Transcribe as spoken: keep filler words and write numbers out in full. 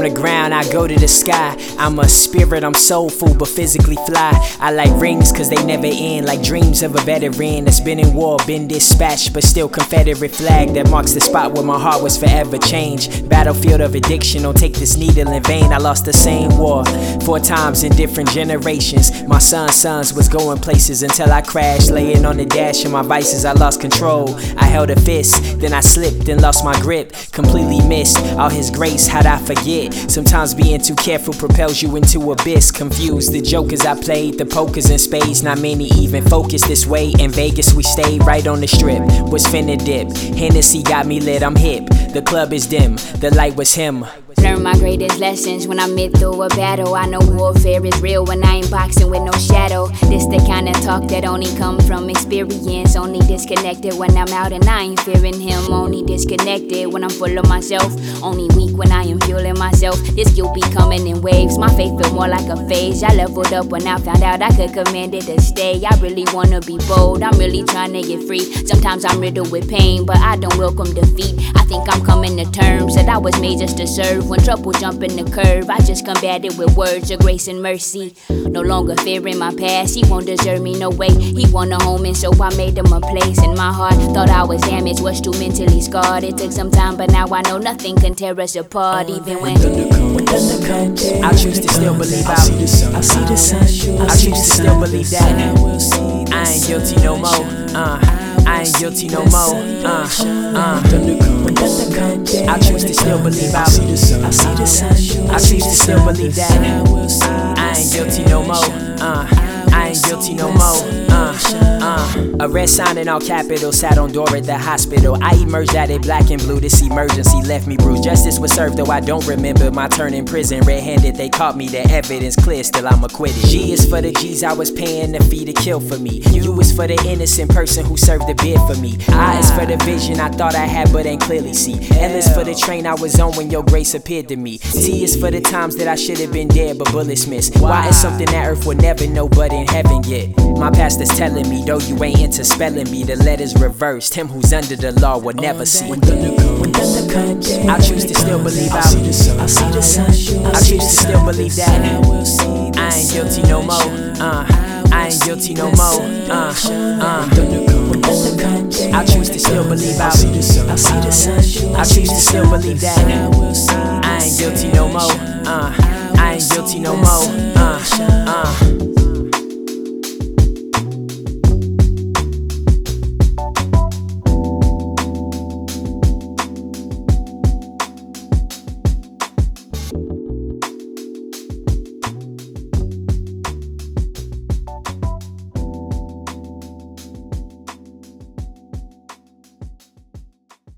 the ground, I go to the sky. I'm a spirit, I'm soulful, but physically fly. I like rings cause they never end, like dreams of a veteran that's been in war, been dispatched, but still Confederate flag that marks the spot where my heart was forever changed. Battlefield of addiction, don't take this needle in vain. I lost the same war four times in different generations. My son's sons was going places until I crashed, laying on the dash of my vices. I lost control, I held a fist, then I slipped and lost my grip. Completely missed all his grace, how'd I forget? Sometimes being too careful propels you into abyss. Confused the jokers I played, the pokers and spades. Not many even focus this way. In Vegas we stayed right on the strip, was finna dip. Hennessy got me lit, I'm hip. The club is dim, the light was him. Learn my greatest lessons when I'm mid through a battle. I know warfare is real when I ain't boxing with no shadow. This the kind of talk that only come from experience. Only disconnected when I'm out and I ain't fearing him. Only disconnected when I'm full of myself. Only weak when I am fueling myself. This guilt be coming in waves. My faith feel more like a phase. I leveled up when I found out I could command it to stay. I really wanna be bold, I'm really trying to get free. Sometimes I'm riddled with pain, but I don't welcome defeat. I think I'm coming to terms that I was made just to serve. When trouble jump in the curve, I just combat it with words of grace and mercy. No longer fearing my past, he won't deserve me no way. He want a home and so I made him a place in my heart. Thought I was damaged, was too mentally scarred. It took some time but now I know nothing can tear us apart. Even when When thunder comes, I choose to still believe I see the sun. I see the sun. I choose to still believe that I ain't guilty no more. Uh, I ain't guilty no more. Uh, uh. When thunder comes, I choose to still believe I see the sun. I see the sun. I choose to still believe that I ain't guilty no more. Uh, I ain't guilty no more. Uh, uh. A red sign in all capitals sat on door at the hospital. I emerged out of black and blue. This emergency left me bruised. Justice was served, though I don't remember my turn in prison. Red-handed, they caught me. The evidence clear, still I'm acquitted. G is for the G's I was paying the fee to kill for me. U is for the innocent person who served the bid for me. I is for the vision I thought I had but ain't clearly see. L is for the train I was on when your grace appeared to me. T is for the times that I should have been dead but bullets missed. Y is something that earth will never know but in heaven get. My pastor's telling me, though you ain't into spelling me, the letters reversed. Him who's under the law will never see. When thunder comes, I choose to still believe I see the sun. I see the sun. I choose to still believe that I ain't guilty no more. Uh, I ain't guilty no more. Uh, uh. When thunder comes, I choose to still believe I see the sun. I see the sun. I choose to still believe that I ain't guilty no more. Uh, I ain't guilty no more. Uh.